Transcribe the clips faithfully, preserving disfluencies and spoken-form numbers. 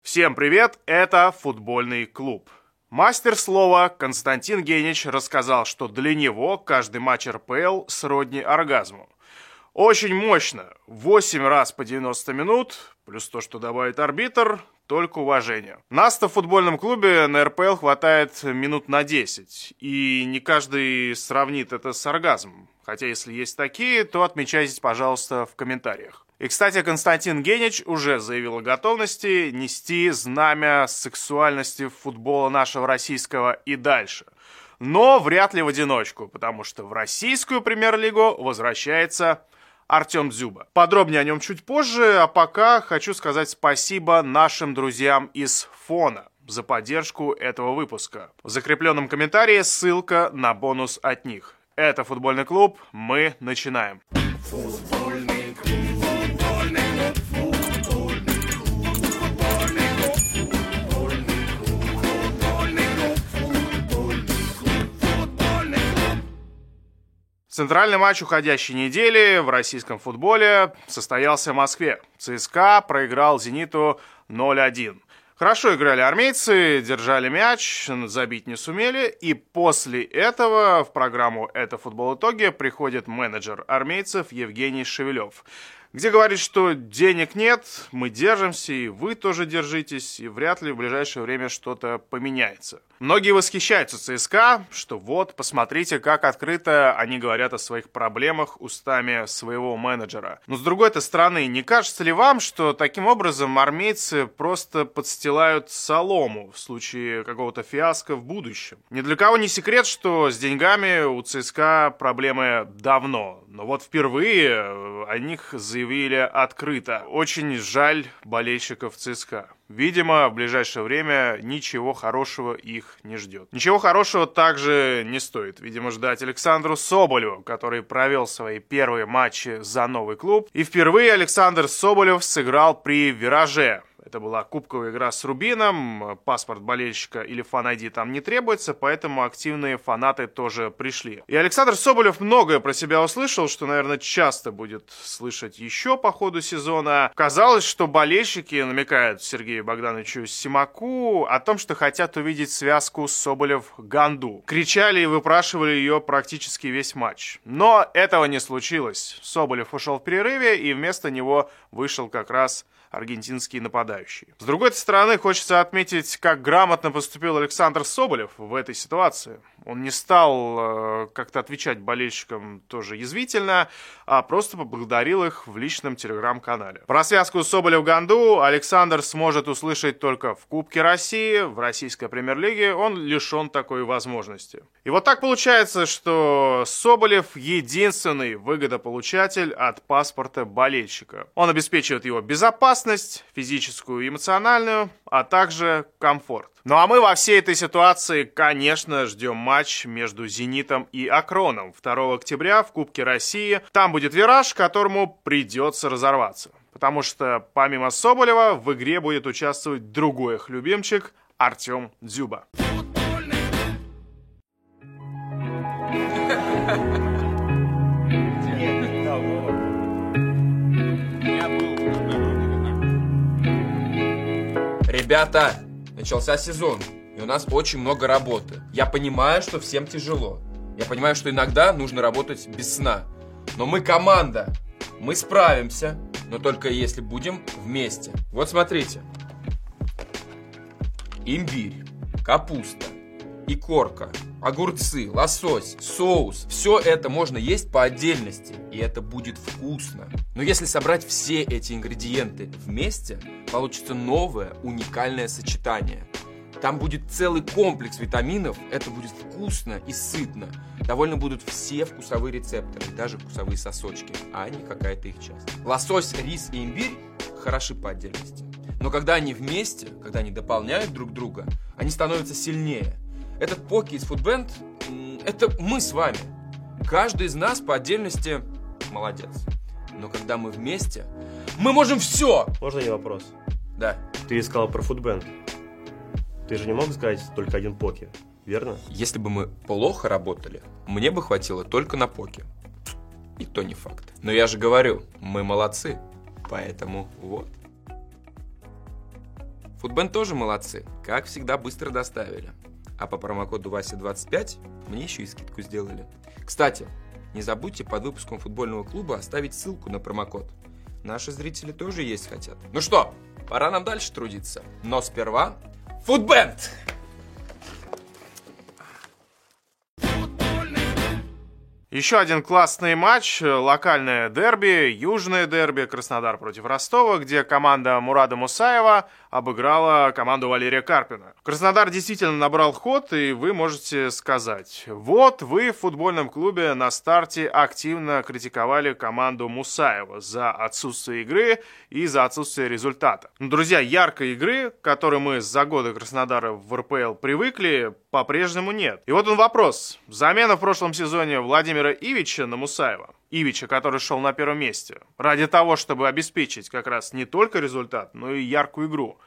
Всем привет, это футбольный клуб. Мастер слова Константин Генич рассказал, что для него каждый матч эр пэ эл сродни оргазму. Очень мощно, восемь раз по девяносто минут, плюс то, что добавит арбитр, только уважение. Нас-то в футбольном клубе на эр пэ эл хватает минут на десять, и не каждый сравнит это с оргазмом. Хотя если есть такие, то отмечайтесь, пожалуйста, в комментариях. И, кстати, Константин Генич уже заявил о готовности нести знамя сексуальности футбола нашего российского и дальше. Но вряд ли в одиночку, потому что в российскую премьер-лигу возвращается Артем Дзюба. Подробнее о нем чуть позже, а пока хочу сказать спасибо нашим друзьям из Фона за поддержку этого выпуска. В закрепленном комментарии ссылка на бонус от них. Это футбольный клуб, мы начинаем. Футбольный клуб, футбольный клуб, футбольный клуб, футбольный клуб, футбольный клуб, футбольный клуб. Центральный матч уходящей недели в российском футболе состоялся в Москве. ЦСКА проиграл «Зениту» ноль один. Хорошо играли армейцы, держали мяч, забить не сумели, и после этого в программу «Это футбол итоги» приходит менеджер армейцев Евгений Шевелев, где говорит, что денег нет, мы держимся, и вы тоже держитесь, и вряд ли в ближайшее время что-то поменяется. Многие восхищаются ЦСКА, что вот, посмотрите, как открыто они говорят о своих проблемах устами своего менеджера. Но с другой-то стороны, не кажется ли вам, что таким образом армейцы просто подстилают солому в случае какого-то фиаско в будущем? Ни для кого не секрет, что с деньгами у ЦСКА проблемы давно, но вот впервые о них заявили открыто. Очень жаль болельщиков ЦСКА. Видимо, в ближайшее время ничего хорошего их не ждет. Ничего хорошего также не стоит, видимо, ждать Александру Соболеву, который провел свои первые матчи за новый клуб. И впервые Александр Соболев сыграл при «Вираже». Это была кубковая игра с Рубином, паспорт болельщика или фан-ай ди там не требуется, поэтому активные фанаты тоже пришли. И Александр Соболев многое про себя услышал, что, наверное, часто будет слышать еще по ходу сезона. Казалось, что болельщики намекают Сергею Богдановичу Симаку о том, что хотят увидеть связку Соболев-Ганду. Кричали и выпрашивали ее практически весь матч. Но этого не случилось. Соболев ушел в перерыве, и вместо него вышел как раз аргентинские нападающие. С другой стороны, хочется отметить, как грамотно поступил Александр Соболев в этой ситуации. Он не стал э, как-то отвечать болельщикам тоже язвительно, а просто поблагодарил их в личном телеграм-канале. Про связку Соболев-Ганду Александр сможет услышать только в Кубке России, в российской премьер-лиге он лишен такой возможности. И вот так получается, что Соболев единственный выгодополучатель от паспорта болельщика. Он обеспечивает его безопасность, физическую и эмоциональную, а также комфорт. Ну а мы во всей этой ситуации, конечно, ждем матч между «Зенитом» и «Акроном» второго октября в Кубке России. Там будет вираж, которому придется разорваться. Потому что помимо Соболева в игре будет участвовать другой их любимчик Артем Дзюба. Ребята, начался сезон, и у нас очень много работы. Я понимаю, что всем тяжело. Я понимаю, что иногда нужно работать без сна. Но мы команда, мы справимся, но только если будем вместе. Вот смотрите. Имбирь, капуста, икорка, огурцы, лосось, соус. Все это можно есть по отдельности, и это будет вкусно. Но если собрать все эти ингредиенты вместе, получится новое уникальное сочетание. Там будет целый комплекс витаминов, это будет вкусно и сытно. Довольны будут все вкусовые рецепторы, даже вкусовые сосочки, а не какая-то их часть. Лосось, рис и имбирь хороши по отдельности. Но когда они вместе, когда они дополняют друг друга, они становятся сильнее. Этот поки из Foodband – это мы с вами. Каждый из нас по отдельности молодец. Но когда мы вместе, мы можем все! Можно мне вопрос? Да. Ты сказал про Foodband. Ты же не мог сказать только один поки, верно? Если бы мы плохо работали, мне бы хватило только на поки. И то не факт. Но я же говорю, мы молодцы. Поэтому вот. Футбенд тоже молодцы, как всегда быстро доставили. А по промокоду Вася двадцать пять мне еще и скидку сделали. Кстати, не забудьте под выпуском футбольного клуба оставить ссылку на промокод. Наши зрители тоже есть хотят. Ну что, пора нам дальше трудиться. Но сперва Футбенд! Еще один классный матч, локальное дерби, южное дерби, Краснодар против Ростова, где команда Мурада Мусаева обыграла команду Валерия Карпина. Краснодар действительно набрал ход, и вы можете сказать: вот вы в футбольном клубе на старте активно критиковали команду Мусаева за отсутствие игры и за отсутствие результата. Но, друзья, яркой игры, к которой мы за годы Краснодара в эр пэ эл привыкли, по-прежнему нет. И вот он вопрос. Замена в прошлом сезоне Владимира Ивича на Мусаева. Ивича, который шел на первом месте. Ради того, чтобы обеспечить как раз не только результат, но и яркую игру.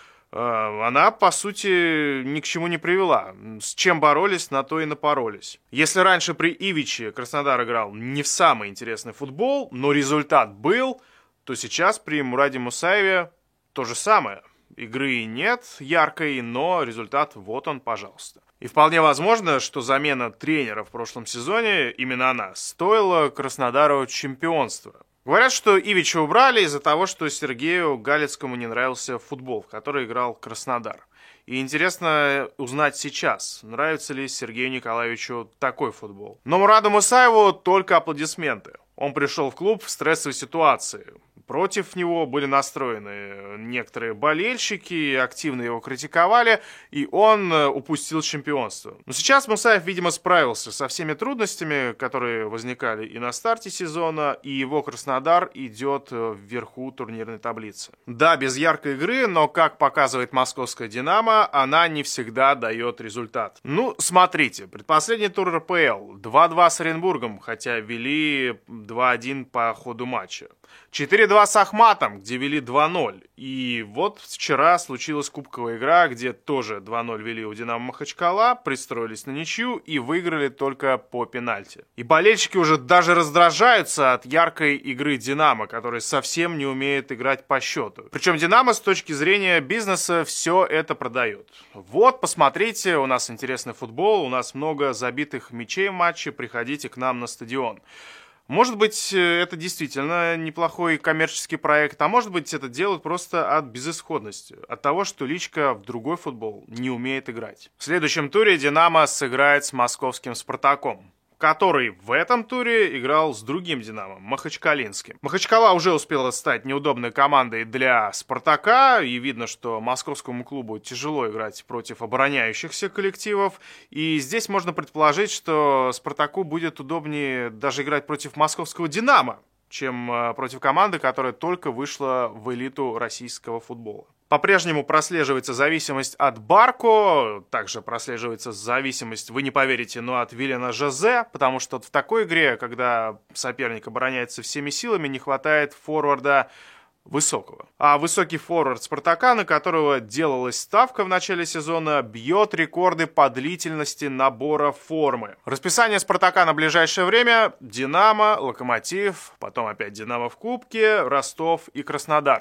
Она, по сути, ни к чему не привела. С чем боролись, на то и напоролись. Если раньше при Ивиче Краснодар играл не в самый интересный футбол, но результат был, то сейчас при Мураде Мусаеве то же самое. Игры нет яркой, но результат вот он, пожалуйста. И вполне возможно, что замена тренера в прошлом сезоне, именно она, стоила Краснодару чемпионства. Говорят, что Ивича убрали из-за того, что Сергею Галицкому не нравился футбол, в который играл Краснодар. И интересно узнать сейчас, нравится ли Сергею Николаевичу такой футбол. Но Мураду Мусаеву только аплодисменты. Он пришел в клуб в стрессовой ситуации. Против него были настроены некоторые болельщики, активно его критиковали, и он упустил чемпионство. Но сейчас Мусаев, видимо, справился со всеми трудностями, которые возникали и на старте сезона, и его Краснодар идет вверху турнирной таблицы. Да, без яркой игры, но, как показывает московская «Динамо», она не всегда дает результат. Ну, смотрите, предпоследний тур эр пэ эл, два-два с Оренбургом, хотя вели два-один по ходу матча. четыре-два с Ахматом, где вели два-ноль. И вот вчера случилась кубковая игра, где тоже два-ноль вели у «Динамо» Махачкала, пристроились на ничью и выиграли только по пенальти. И болельщики уже даже раздражаются от яркой игры «Динамо», которая совсем не умеет играть по счету. Причем «Динамо» с точки зрения бизнеса все это продает. Вот, посмотрите, у нас интересный футбол, у нас много забитых мячей в матче, приходите к нам на стадион. Может быть, это действительно неплохой коммерческий проект, а может быть, это делают просто от безысходности, от того, что личка в другой футбол не умеет играть. В следующем туре «Динамо» сыграет с московским «Спартаком», который в этом туре играл с другим «Динамо», Махачкалинским. Махачкала уже успела стать неудобной командой для «Спартака», и видно, что московскому клубу тяжело играть против обороняющихся коллективов, и здесь можно предположить, что «Спартаку» будет удобнее даже играть против московского «Динамо», чем против команды, которая только вышла в элиту российского футбола. По-прежнему прослеживается зависимость от Барко, также прослеживается зависимость, вы не поверите, но от Виллена Жозе, потому что в такой игре, когда соперник обороняется всеми силами, не хватает форварда высокого. А высокий форвард «Спартака», на которого делалась ставка в начале сезона, бьет рекорды по длительности набора формы. Расписание «Спартака» на ближайшее время: «Динамо», «Локомотив», потом опять «Динамо» в Кубке, Ростов и Краснодар.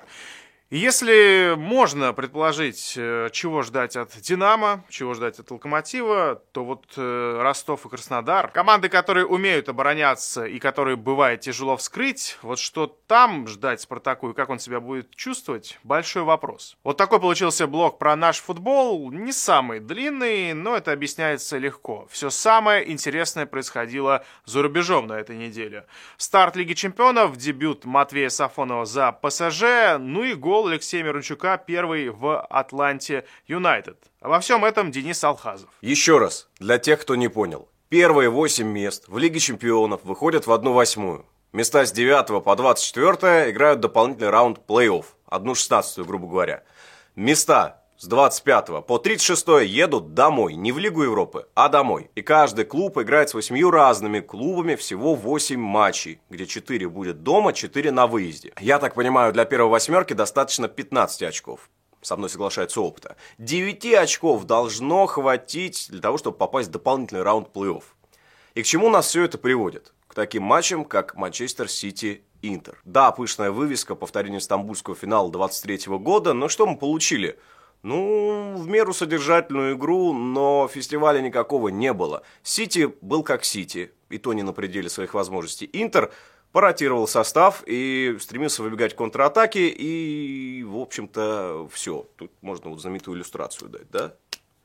Если можно предположить, чего ждать от «Динамо», чего ждать от «Локомотива», то вот Ростов и Краснодар, команды, которые умеют обороняться и которые бывает тяжело вскрыть, вот что там ждать «Спартаку» и как он себя будет чувствовать, большой вопрос. Вот такой получился блог про наш футбол, не самый длинный, но это объясняется легко. Все самое интересное происходило за рубежом на этой неделе. Старт Лиги Чемпионов, дебют Матвея Сафонова за пэ эс жэ, ну и гол Алексея Мирончука, первый в Атланте Юнайтед. Обо всем этом Денис Алхазов. Еще раз, для тех, кто не понял. Первые восемь мест в Лиге Чемпионов выходят в одну восьмую. Места с девятого по двадцать четвёртое играют дополнительный раунд плей-офф, одну шестнадцатую, грубо говоря. Места с двадцать пятого по тридцать шестое едут домой, не в Лигу Европы, а домой. И каждый клуб играет с восемью разными клубами, всего восемь матчей, где четыре будет дома, четыре на выезде. Я так понимаю, для первой восьмерки достаточно пятнадцать очков. Со мной соглашается опыта. девять очков должно хватить для того, чтобы попасть в дополнительный раунд плей-офф. И к чему нас все это приводит? К таким матчам, как Манчестер Сити, Интер. Да, пышная вывеска, повторение стамбульского финала двадцать третьего года, но что мы получили? Ну, в меру содержательную игру, но фестиваля никакого не было. Сити был как Сити, и то не на пределе своих возможностей. Интер поротировал состав и стремился выбегать в контратаке, и, в общем-то, все. Тут можно вот знаменитую иллюстрацию дать, да?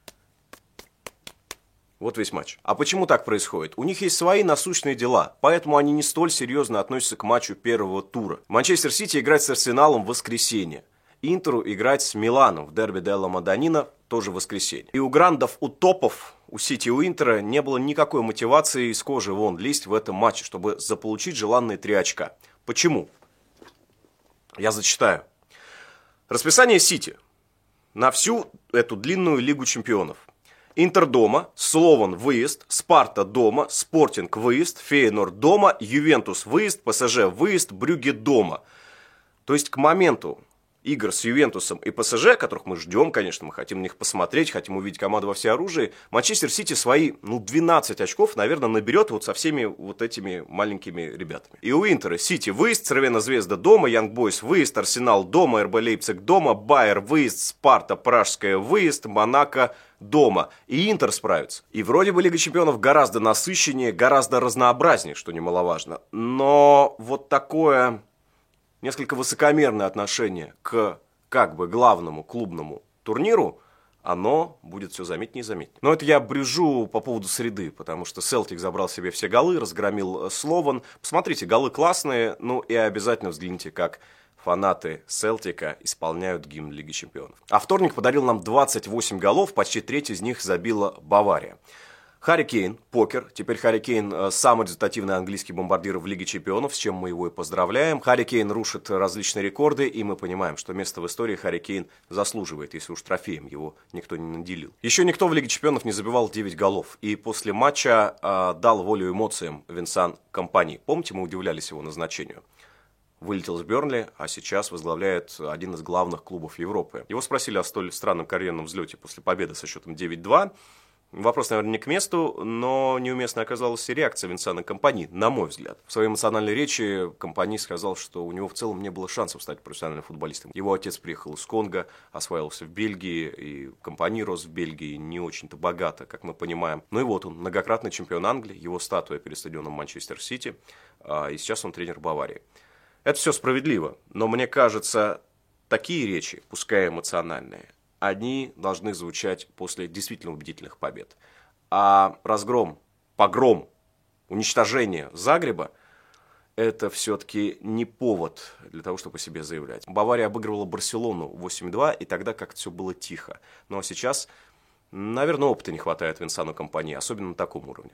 Вот весь матч. А почему так происходит? У них есть свои насущные дела, поэтому они не столь серьезно относятся к матчу первого тура. Манчестер Сити играет с Арсеналом в воскресенье. Интеру играть с Миланом в дерби Делла Мадонина тоже в воскресенье. И у грандов, у топов, у Сити и у Интера не было никакой мотивации из кожи вон лезть в этом матче, чтобы заполучить желанные три очка. Почему? Я зачитаю. Расписание Сити на всю эту длинную Лигу чемпионов. Интер дома, Слован выезд, Спарта дома, Спортинг выезд, Фейенорд дома, Ювентус выезд, ПСЖ выезд, Брюгге дома. То есть к моменту игр с Ювентусом и ПСЖ, которых мы ждем, конечно, мы хотим на них посмотреть, хотим увидеть команду во всеоружии, Манчестер Сити свои, ну, двенадцать очков, наверное, наберет вот со всеми вот этими маленькими ребятами. И у Интера Сити выезд, Цервена Звезда дома, Янг Бойс выезд, Арсенал дома, эр бэ Лейпциг дома, Байер выезд, Спарта Пражская выезд, Монако дома. И Интер справится. И вроде бы Лига Чемпионов гораздо насыщеннее, гораздо разнообразнее, что немаловажно. Но вот такое несколько высокомерное отношение к как бы главному клубному турниру, оно будет все заметнее и заметнее. Но это я брюжу по поводу среды, потому что Селтик забрал себе все голы, разгромил Слован. Посмотрите, голы классные, ну и обязательно взгляните, как фанаты Селтика исполняют гимн Лиги Чемпионов. А вторник подарил нам двадцать восемь голов, почти треть из них забила Бавария. Харри Кейн, покер. Теперь Харри Кейн самый результативный английский бомбардир в Лиге Чемпионов, с чем мы его и поздравляем. Харри Кейн рушит различные рекорды, и мы понимаем, что место в истории Харри Кейн заслуживает, если уж трофеем его никто не наделил. Еще никто в Лиге Чемпионов не забивал девять голов, и после матча э, дал волю эмоциям Винсан Компани. Помните, мы удивлялись его назначению? Вылетел с Бернли, а сейчас возглавляет один из главных клубов Европы. Его спросили о столь странном карьерном взлете после победы со счетом девять-два. Вопрос, наверное, не к месту, но неуместно оказалась и реакция Винсана Компани, на мой взгляд. В своей эмоциональной речи Компани сказал, что у него в целом не было шансов стать профессиональным футболистом. Его отец приехал из Конго, осваивался в Бельгии, и Компани рос в Бельгии не очень-то богато, как мы понимаем. Ну и вот он, многократный чемпион Англии, его статуя перед стадионом Манчестер Сити, и сейчас он тренер Баварии. Это все справедливо, но мне кажется, такие речи, пускай эмоциональные, они должны звучать после действительно убедительных побед. А разгром, погром, уничтожение Загреба – это все-таки не повод для того, чтобы о себе заявлять. Бавария обыгрывала Барселону восемь-два, и тогда как-то все было тихо. Ну а сейчас, наверное, опыта не хватает Винсану Компани, особенно на таком уровне.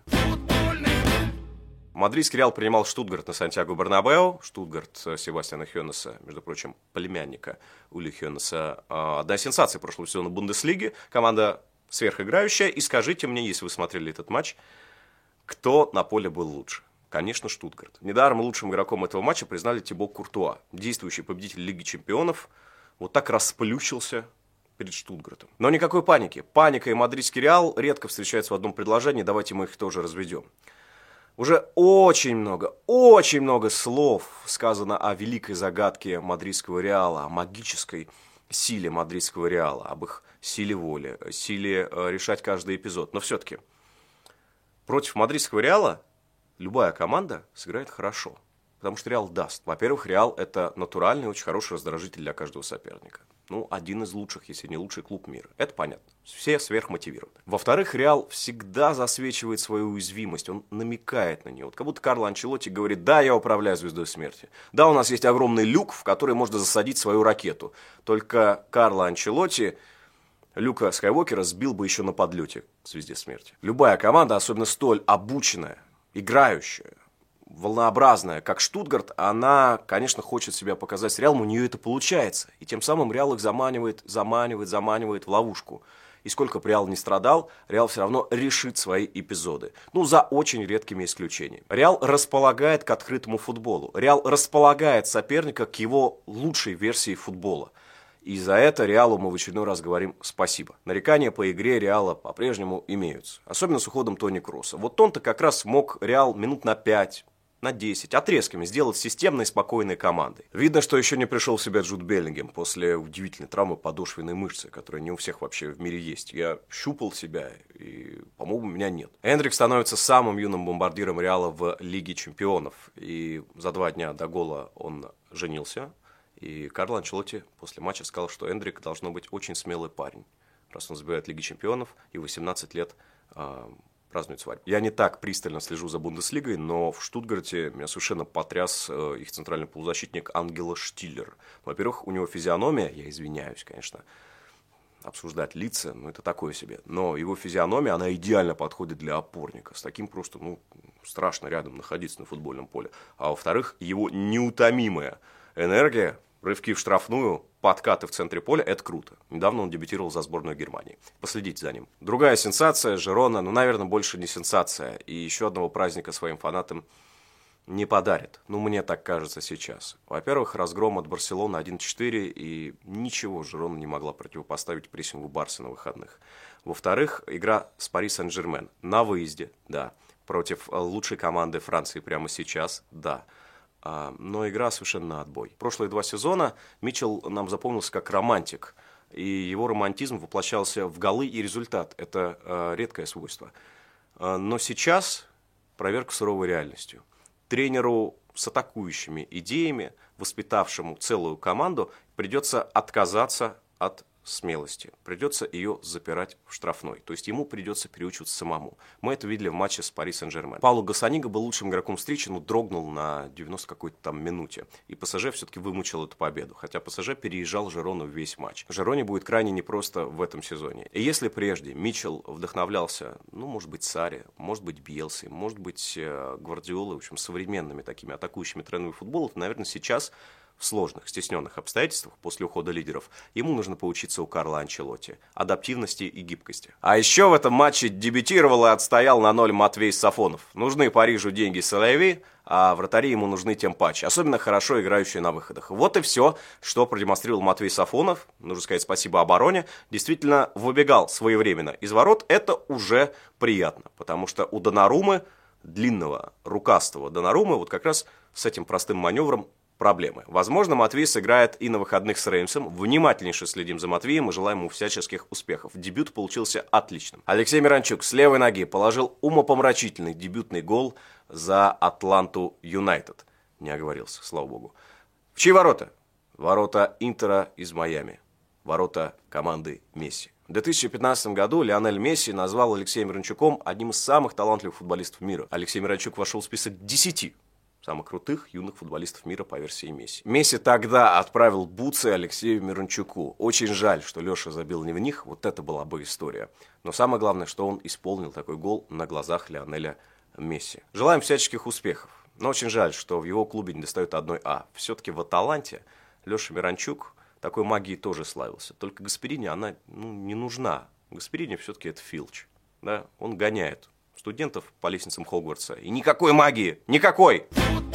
Мадридский Реал принимал Штутгарт на Сантьяго-Бернабеу. Штутгарт Себастьяна Хёнеса, между прочим, племянника Ули Хёнеса. Одна сенсация прошлого сезона Бундеслиги. Команда сверхиграющая. И скажите мне, если вы смотрели этот матч, кто на поле был лучше? Конечно, Штутгарт. Недаром лучшим игроком этого матча признали Тибо Куртуа. Действующий победитель Лиги Чемпионов вот так расплющился перед Штутгартом. Но никакой паники. Паника и мадридский Реал редко встречаются в одном предложении. Давайте мы их тоже разведем. Уже очень много, очень много слов сказано о великой загадке мадридского Реала, о магической силе мадридского Реала, об их силе воли, силе решать каждый эпизод. Но все-таки против мадридского Реала любая команда сыграет хорошо, потому что Реал даст. Во-первых, Реал – это натуральный, очень хороший раздражитель для каждого соперника. Ну, один из лучших, если не лучший клуб мира. Это понятно. Все сверхмотивированы. Во-вторых, Реал всегда засвечивает свою уязвимость. Он намекает на нее. Вот как будто Карло Анчелотти говорит: да, я управляю звездой смерти. Да, у нас есть огромный люк, в который можно засадить свою ракету. Только Карло Анчелотти Люка Скайуокера сбил бы еще на подлете к звезде смерти. Любая команда, особенно столь обученная, играющая, волнообразная, как Штутгарт, она, конечно, хочет себя показать с Реалом, у нее это получается. И тем самым Реал их заманивает, заманивает, заманивает в ловушку. И сколько бы Реал не страдал, Реал все равно решит свои эпизоды. Ну, за очень редкими исключениями. Реал располагает к открытому футболу. Реал располагает соперника к его лучшей версии футбола. И за это Реалу мы в очередной раз говорим спасибо. Нарекания по игре Реала по-прежнему имеются. Особенно с уходом Тони Кросса. Вот он-то как раз мог Реал минут на пять, на десять, отрезками сделать системной, спокойной командой. Видно, что еще не пришел в себя Джуд Беллингем после удивительной травмы подошвенной мышцы, которая не у всех вообще в мире есть. Я щупал себя, и, по-моему, у меня нет. Эндрик становится самым юным бомбардиром Реала в Лиге Чемпионов. И за два дня до гола он женился. И Карло Анчелотти после матча сказал, что Эндрик должно быть очень смелый парень, раз он забирает Лиги Чемпионов и восемнадцать лет э, празднует свадьбу. Я не так пристально слежу за Бундеслигой, но в Штутгарте меня совершенно потряс э, их центральный полузащитник Ангела Штиллер. Во-первых, у него физиономия, я извиняюсь, конечно, обсуждать лица, ну это такое себе, но его физиономия, она идеально подходит для опорника. С таким просто, ну, страшно рядом находиться на футбольном поле. А во-вторых, его неутомимая энергия, рывки в штрафную, подкаты в центре поля – это круто. Недавно он дебютировал за сборную Германии. Последите за ним. Другая сенсация – Жирона, ну, наверное, больше не сенсация. И еще одного праздника своим фанатам не подарит. Ну, мне так кажется сейчас. Во-первых, разгром от Барселоны один четыре, и ничего Жирона не могла противопоставить прессингу Барса на выходных. Во-вторых, игра с Пари Сен-Жермен на выезде, да. Против лучшей команды Франции прямо сейчас, да. Но игра совершенно на отбой. Прошлые два сезона Митчелл нам запомнился как романтик, и его романтизм воплощался в голы и результат. Это э, редкое свойство. Но сейчас проверка суровой реальностью. Тренеру с атакующими идеями, воспитавшему целую команду, придется отказаться от смелости. Придется ее запирать в штрафной. То есть ему придется переучиваться самому. Мы это видели в матче с Пари Сен-Жермен. Пауло Гассанига был лучшим игроком встречи, но дрогнул на девяностой какой-то там минуте. И ПСЖ все-таки вымучил эту победу. Хотя ПСЖ переезжал Жирону весь матч. Жироне будет крайне непросто в этом сезоне. И если прежде Митчелл вдохновлялся, ну, может быть, Сарри, может быть, Бьелси, может быть, Гвардиолой, в общем, современными такими атакующими трендами футбола, то, наверное, сейчас в сложных, стесненных обстоятельствах после ухода лидеров ему нужно поучиться у Карло Анчелотти адаптивности и гибкости. А еще в этом матче дебютировал и отстоял на ноль Матвей Сафонов. Нужны Парижу деньги Соловей, а вратари ему нужны тем паче. Особенно хорошо играющие на выходах. Вот и все, что продемонстрировал Матвей Сафонов. Нужно сказать спасибо обороне. Действительно выбегал своевременно из ворот. Это уже приятно, потому что у Доннаруммы, длинного, рукастого Доннаруммы, вот как раз с этим простым маневром проблемы. Возможно, Матвей сыграет и на выходных с Реймсом. Внимательнейше следим за Матвеем и желаем ему всяческих успехов. Дебют получился отличным. Алексей Миранчук с левой ноги положил умопомрачительный дебютный гол за Атланту Юнайтед. Не оговорился, слава богу. В чьи ворота? Ворота Интера из Майами. Ворота команды Месси. В две тысячи пятнадцатом году Лионель Месси назвал Алексея Миранчуком одним из самых талантливых футболистов мира. Алексей Миранчук вошел в список десяти самых крутых юных футболистов мира по версии Месси. Месси тогда отправил бутсы Алексею Миранчуку. Очень жаль, что Леша забил не в них, вот это была бы история. Но самое главное, что он исполнил такой гол на глазах Лионеля Месси. Желаем всяческих успехов. Но очень жаль, что в его клубе не достает одной А. Все-таки в Аталанте Леша Миранчук такой магией тоже славился. Только Гасперини она, ну, не нужна. Гасперини все-таки это Филч. Да? Он гоняет студентов по лестницам Хогвартса. И никакой магии! Никакой!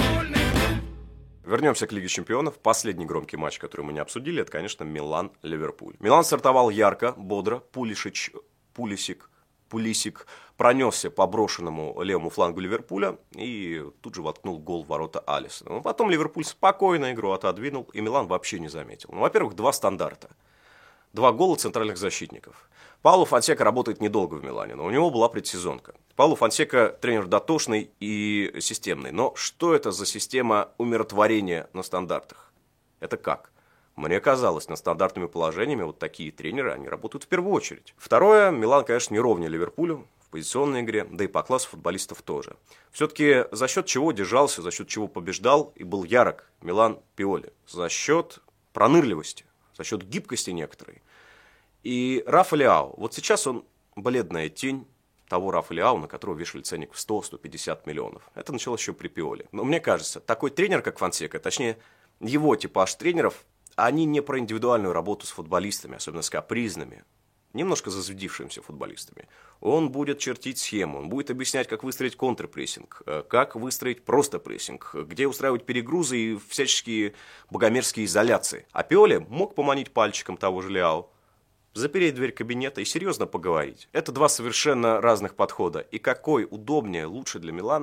Вернемся к Лиге Чемпионов. Последний громкий матч, который мы не обсудили, это, конечно, Милан-Ливерпуль. Милан стартовал ярко, бодро. Пулишич, Пулисик, Пулисик пронесся по брошенному левому флангу Ливерпуля и тут же воткнул гол в ворота Алисона. Но потом Ливерпуль спокойно игру отодвинул, и Милан вообще не заметил. Ну, во-первых, два стандарта. Два гола центральных защитников. Пауло Фонсека работает недолго в Милане, но у него была предсезонка. Пауло Фонсека тренер дотошный и системный. Но что это за система умиротворения на стандартах? Это как? Мне казалось, над стандартными положениями вот такие тренеры, они работают в первую очередь. Второе, Милан, конечно, не ровнее Ливерпулю в позиционной игре, да и по классу футболистов тоже. Все-таки за счет чего держался, за счет чего побеждал и был ярок Милан Пиоли? За счет пронырливости, за счет гибкости некоторой. И Рафа Лиао, вот сейчас он бледная тень того Рафа Лиао, на которого вешали ценник в сто - сто пятьдесят миллионов. Это началось еще при Пиоле. Но мне кажется, такой тренер, как Фонсека, точнее, его типаж тренеров, они не про индивидуальную работу с футболистами, особенно с капризными, немножко зазвездившимися футболистами. Он будет чертить схему, он будет объяснять, как выстроить контрпрессинг, как выстроить просто прессинг, где устраивать перегрузы и всяческие богомерзкие изоляции. А Пиоле мог поманить пальчиком того же Лиао, запереть дверь кабинета и серьезно поговорить. Это два совершенно разных подхода. И какой удобнее, лучше для Милана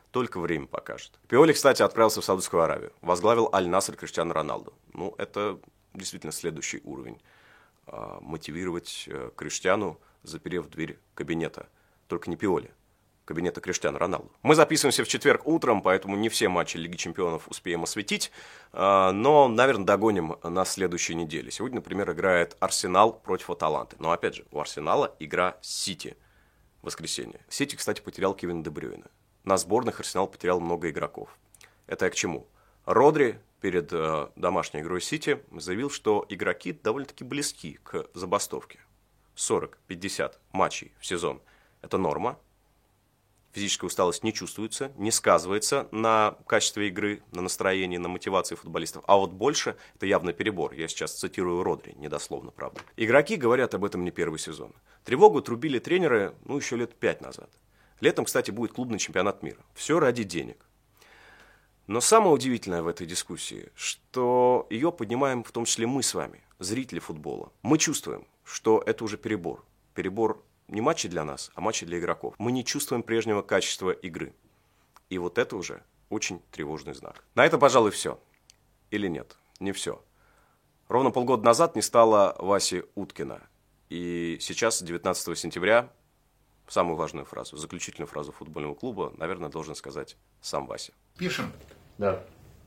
только время покажет. Пиоли, кстати, отправился в Саудовскую Аравию. Возглавил Аль-Наср Криштиану Роналду. Ну, это действительно следующий уровень. А, мотивировать а, Криштиану, заперев дверь кабинета. Только не Пиоли. Кабинета Криштиану Роналду. Мы записываемся в четверг утром, поэтому не все матчи Лиги Чемпионов успеем осветить. А, но, наверное, догоним на следующей неделе. Сегодня, например, играет Арсенал против Аталанты. Но, опять же, у Арсенала игра с Сити в воскресенье. Сити, кстати, потерял Кевина Де Брюйне. На сборных Арсенал потерял много игроков. Это я к чему? Родри перед э, домашней игрой Сити заявил, что игроки довольно-таки близки к забастовке. сорок-пятьдесят матчей в сезон – это норма. Физическая усталость не чувствуется, не сказывается на качестве игры, на настроении, на мотивации футболистов. А вот больше – это явно перебор. Я сейчас цитирую Родри, недословно, правда. Игроки говорят об этом не первый сезон. Тревогу трубили тренеры, ну, еще лет пять назад. Летом, кстати, будет клубный чемпионат мира. Все ради денег. Но самое удивительное в этой дискуссии, что ее поднимаем в том числе мы с вами, зрители футбола. Мы чувствуем, что это уже перебор. Перебор не матчи для нас, а матчи для игроков. Мы не чувствуем прежнего качества игры. И вот это уже очень тревожный знак. На это, пожалуй, все. Или нет? Не все. Ровно полгода назад не стало Васи Уткина. И сейчас, девятнадцатого сентября, самую важную фразу, заключительную фразу футбольного клуба, наверное, должен сказать сам Вася. Пишем? Да.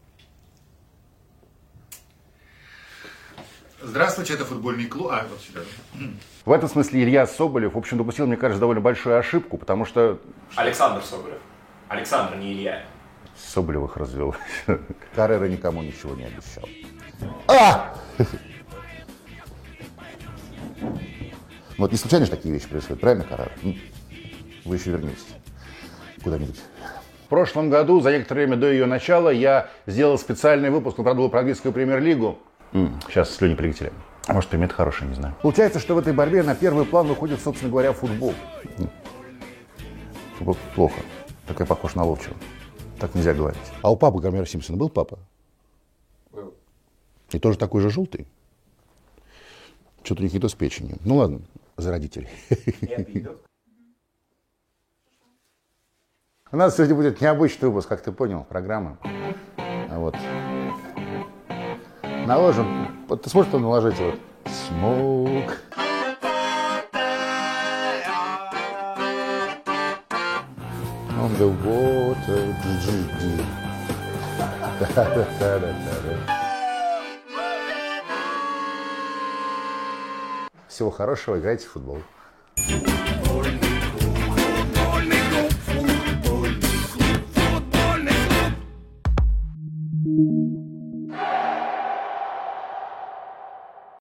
Здравствуйте, это футбольный клуб. А, вот сюда. В этом смысле Илья Соболев, в общем, допустил, мне кажется, довольно большую ошибку, потому что... Александр Соболев. Александр, не Илья. Соболевых развел. Каррера никому ничего не обещал. А! Вот не случайно же такие вещи происходят, правильно, Каррера? Вы еще вернетесь куда-нибудь. В прошлом году, за некоторое время до ее начала, я сделал специальный выпуск, он, правда, был про английскую премьер-лигу. Mm. Сейчас слюни прилетели. Может, примет хороший, не знаю. Получается, что в этой борьбе на первый план выходит, собственно говоря, футбол. Футбол плохо. Так я похож на ловчего. Так нельзя говорить. А у папы Гомера Симпсона был папа? Был. И тоже такой же желтый? Что-то у них не то с печенью. Ну ладно, за родителей. У нас сегодня будет необычный выпуск, как ты понял, программы. Вот. Наложим. Вот ты сможешь там наложить вот smoke. On the water. Всего хорошего, играйте в футбол.